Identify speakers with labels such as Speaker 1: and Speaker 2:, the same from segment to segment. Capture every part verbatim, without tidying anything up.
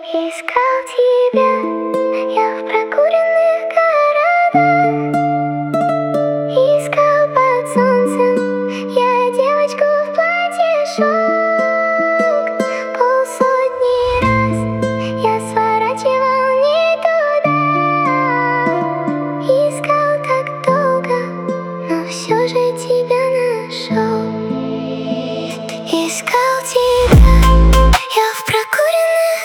Speaker 1: Искал тебя я в прокуренных городах, искал под солнцем я девочку в платье шелк. Полсотни раз я сворачивал не туда, искал так долго, но все же тебя нашел. Искал тебя я в прокуренных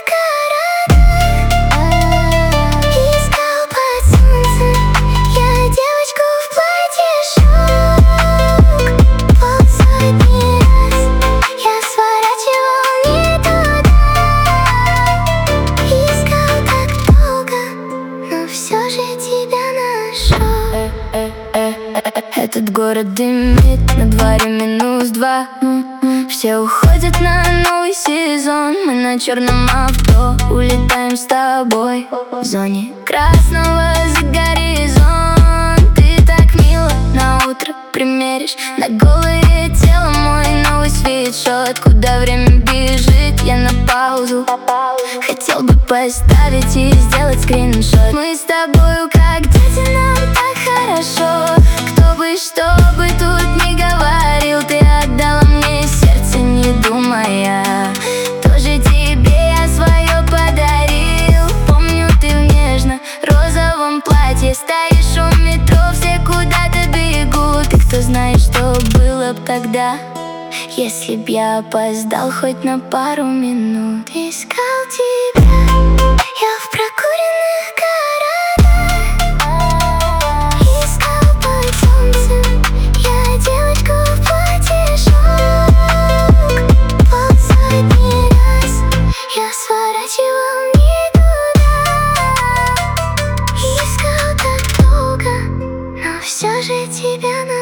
Speaker 1: городах, искал под солнцем я девочку в платье шелк. Полсотни раз я сворачивал не туда, искал так долго, но все же тебя нашел.
Speaker 2: Этот город дымит, на дворе минус два. Все уходят на новый сезон, мы на черном авто улетаем с тобой. В зоне красного за горизонт. Ты так мило на утро примеришь на голое тело мой новый свитшот. Куда время бежит, я на паузу. Хотел бы поставить и сделать скриншот. Мы с тобою как дети, нам так хорошо. Кто бы что бы тут ни говорил, ты отдала мне сердце, не думая. Тоже тебе я свое подарил. Помню, ты в нежно-розовом платье стоишь у метро, все куда-то бегут. И кто знает, что было б тогда, если б я опоздал хоть на пару минут.
Speaker 1: Искал тебя я в прокуренных городах, искал под солнцем я девочку в платье шелк. Полсотни раз я сворачивал не туда, искал так долго, но все же тебя нашел.